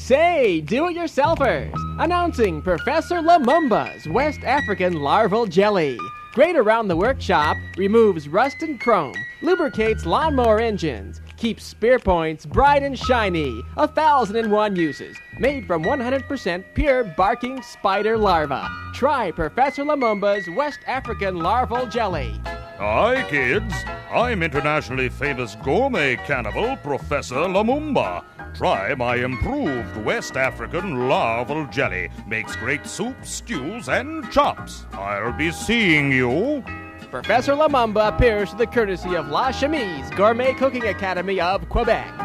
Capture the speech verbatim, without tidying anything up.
Say, do-it-yourselfers! Announcing Professor Lumumba's West African Larval Jelly. Great around the workshop, removes rust and chrome, lubricates lawnmower engines, keeps spear points bright and shiny. A thousand and one uses. Made from one hundred percent pure barking spider larva. Try Professor Lumumba's West African Larval Jelly. Hi, kids. I'm internationally famous gourmet cannibal Professor Lumumba. Try my improved West African larval jelly. Makes great soups, stews, and chops. I'll be seeing you. Professor Lumumba appears to the courtesy of La Chemise Gourmet Cooking Academy of Quebec.